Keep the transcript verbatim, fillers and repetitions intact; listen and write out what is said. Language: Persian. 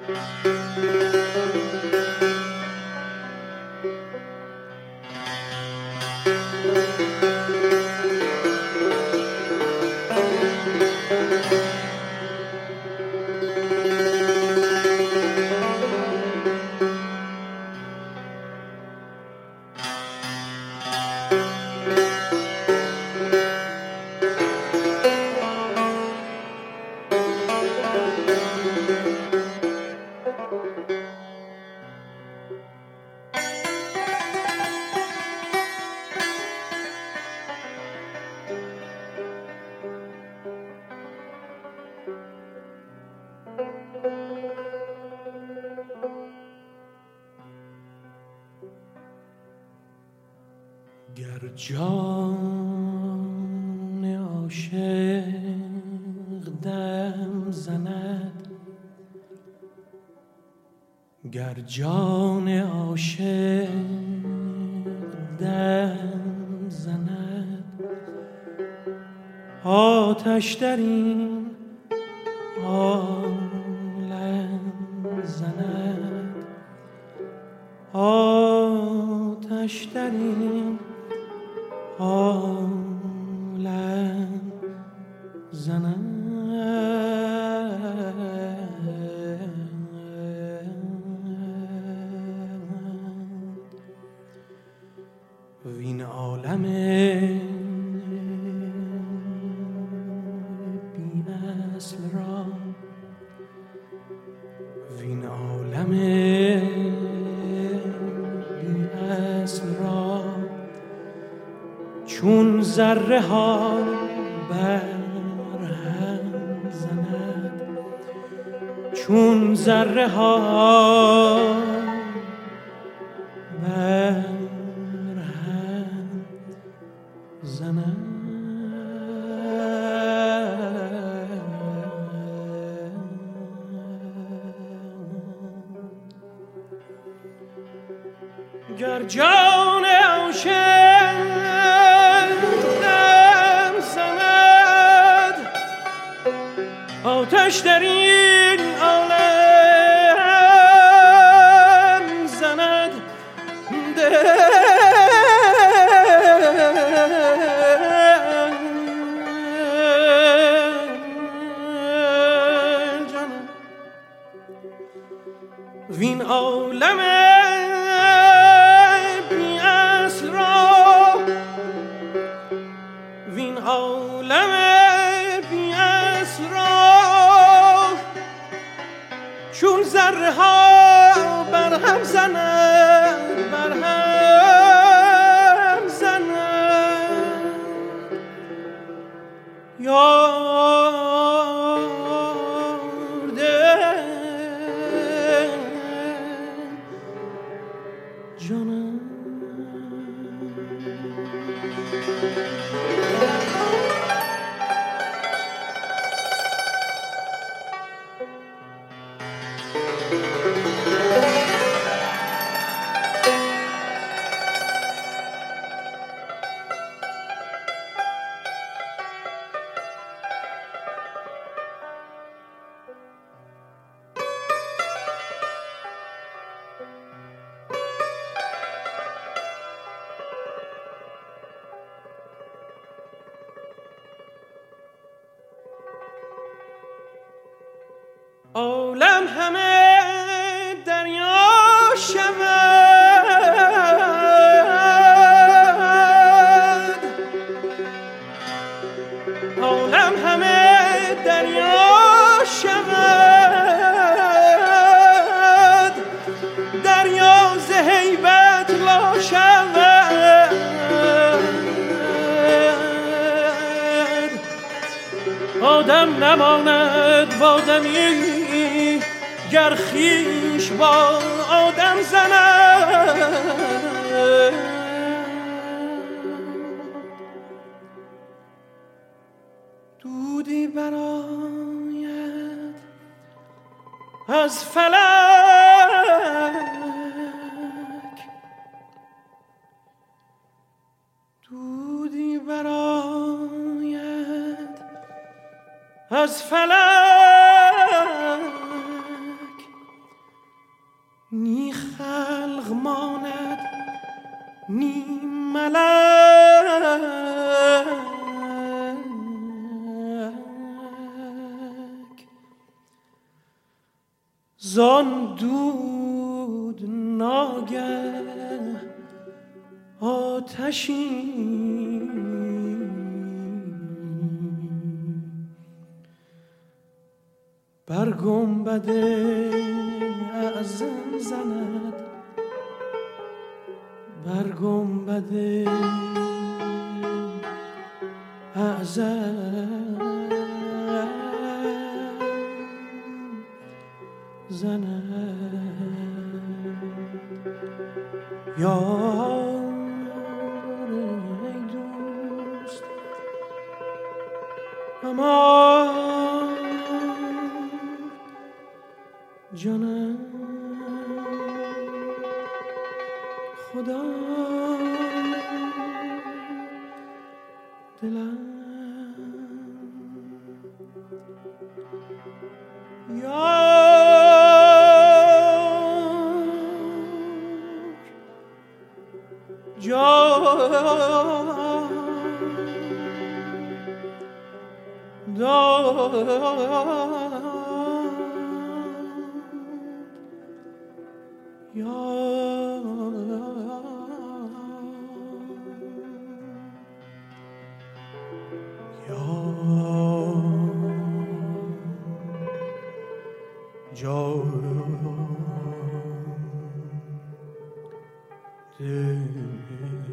گر جان عاشق دم زند، گر جان عاشق دم زند، آتش در این عالم زند، آتش در این عالم زند. وین عالم بی اصل را، وین عالم بی اصل را، چون ذره ها بر هم زند، چون ذره ها بر هم زند. گر جان عاشق دم زند، آتش در این عالم زند، دل جانم وین عالم بی اصل را، وین عالم بی اصل را، چون ذره ها بر هم زند، بر هم زند. یار دل جانم. عالم همه دریا شود، عالم همه دریا شود، دریا ز هیبت لا شود، آدم نماند و آدمی گر خویش با آدم زند. دودی برآید از فلک، دودی برآید از فلک، نی خلق ماند نی ملک زان دود ناگه آتشی بر گنبد اعظم زند بر گنبد اعظم زند یار ای دوست امان جانم خدا دلم یار جان داد جان دل